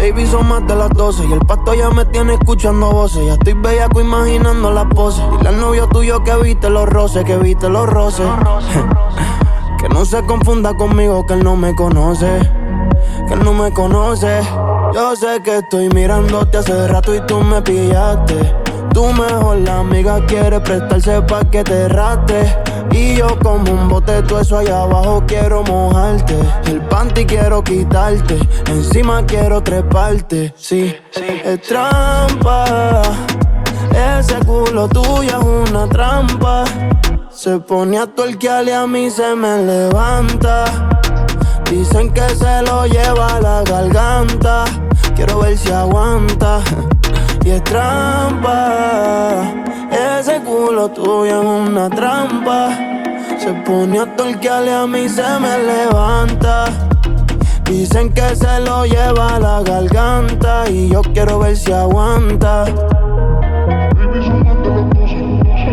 Baby, son más de las 12 y el pasto ya me tiene escuchando voces. Ya estoy bellaco imaginando las poses. Dile al novio tuyo que viste los roces, que viste los roces. Que no se confunda conmigo, que él no me conoce, que él no me conoce. Yo sé que estoy mirándote hace rato y tú me pillaste. Tu mejor amiga quiere prestarse pa' que te raste. Y yo como un bote, todo eso allá abajo quiero mojarte. El panty quiero quitarte, encima quiero treparte. Sí, es trampa. Ese culo tuyo es una trampa. Se pone a tuerquear y a mí se me levanta. Dicen que se lo lleva a la garganta. Quiero ver si aguanta. Y es trampa. Ese culo tuyo es una trampa. Se pone a tuerquear y a mí se me levanta. Dicen que se lo lleva a la garganta. Y yo quiero ver si aguanta. Baby, son más de las 12.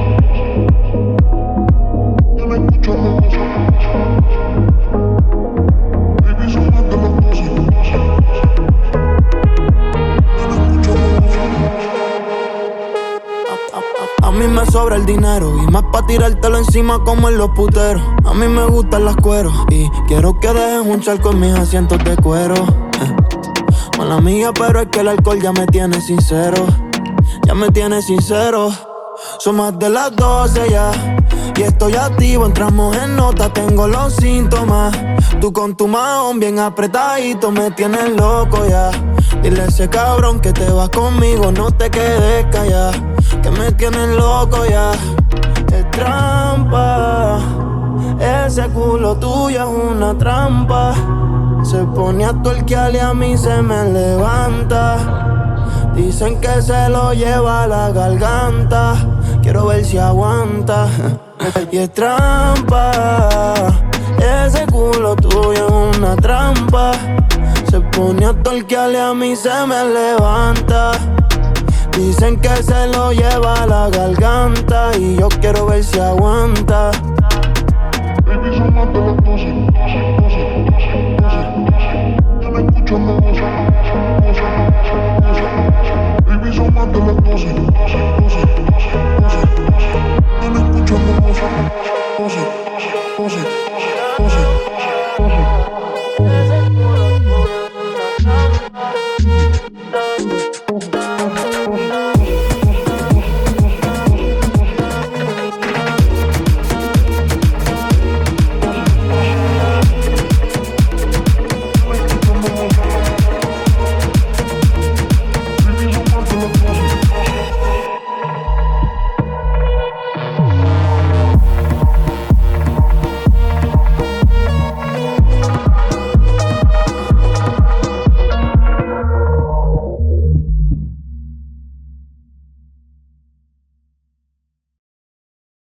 Ya me escuchan las voces. Baby, son más de las 12. Ya me escuchan las voces. A mí me sobra el dinero y más pa' tirártelo encima como en los puteros. A mí me gustan las cueros y quiero que dejes un charco en mis asientos de cuero. Mala mía, pero es que el alcohol ya me tiene sincero. Ya me tiene sincero. Son más de las 12 ya y estoy activo, entramos en nota, tengo los síntomas. Tú con tu mahón bien apretadito me tienes loco ya. Dile a ese cabrón que te vas conmigo, no te quedes callado, que me tienes loco ya. Es trampa. Ese culo tuyo es una trampa. Se pone a tuerquear y a mí se me levanta. Dicen que se lo lleva a la garganta. Quiero ver si aguanta. Y es trampa. Ese culo tuyo es una trampa. Se pone a tuerquear y a mí se me levanta. Dicen que se lo lleva a la garganta. Y yo quiero ver si aguanta. Baby, son más de las 12. Ya me escuchan las voces. Baby, son más de las 12. Ya me escuchan las voces.